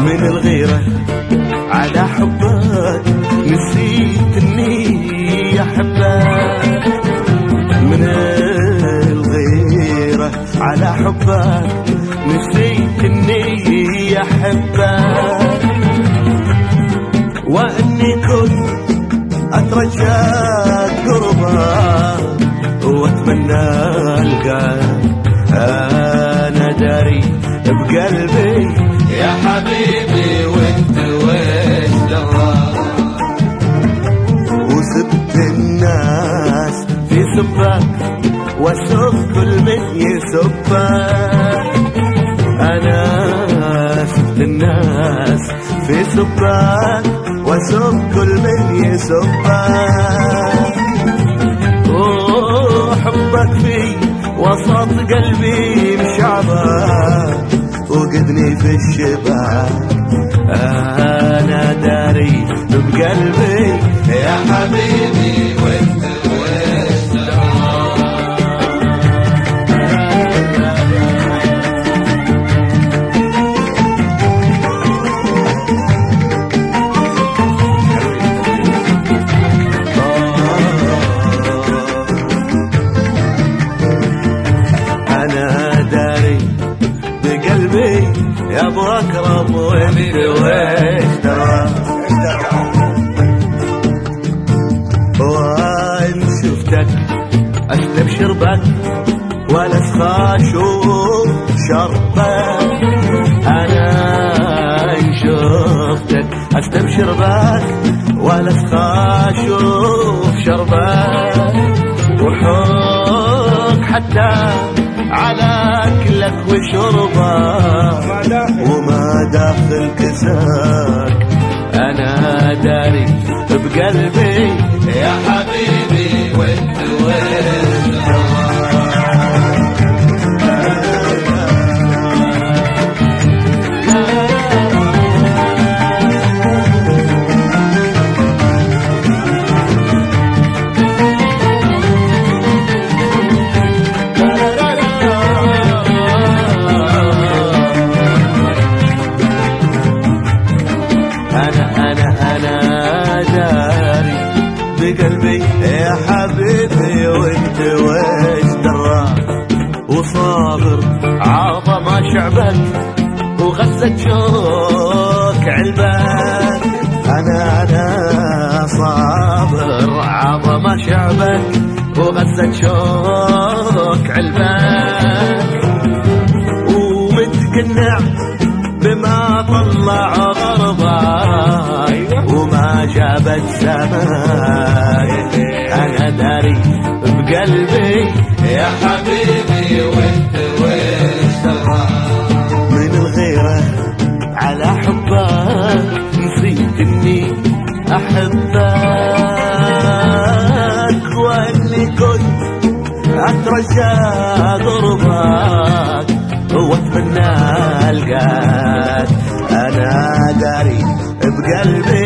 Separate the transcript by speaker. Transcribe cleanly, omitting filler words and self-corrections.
Speaker 1: من الغيرة على حبك نسيت اني احبك. من الغيرة على حبك نسيت اني احبك. واني كنت اترجى قربك واتمنى القاك. انا داري بقلبي
Speaker 2: يا حبيبي وانت ويش دراك.
Speaker 1: وسبت الناس في سبك واسب كل من يسبك. انا سبت الناس في سبك واسب كل من يسبك. وحبك في وسط قلبي مشعبك وقدني في الشباك. انا داري بقلبي
Speaker 2: يا حبيبي وانت ويش دراك.
Speaker 1: انا داري بقلبي يا ابو اكرم وانت ويش دراك. وان شفتك اشرب شربك ولا اسخاشوف شربك. انا ان شفتك اشرب شربك ولا اسخاشوف شربك. وحق حتى على اكلك وشربك وما داخل كساك. انا داري بقلبي
Speaker 2: يا حبيبي وانت ويش
Speaker 1: أنا داري بقلبي يا حبيبي وانت ويش دراك. وصابر عظم شعبك وغزت شوك علبك. أنا صابر عظم شعبك وغزت شوك علبك. ومتقنع بما طلع غربك وما جابت سماك. انا داري بقلبي
Speaker 2: يا حبيبي وانت ويش دراك.
Speaker 1: من الغيرة على حبك نسيت اني احبك. واني كنت اترجى قربك واتمنى القاك. انا داري بقلبي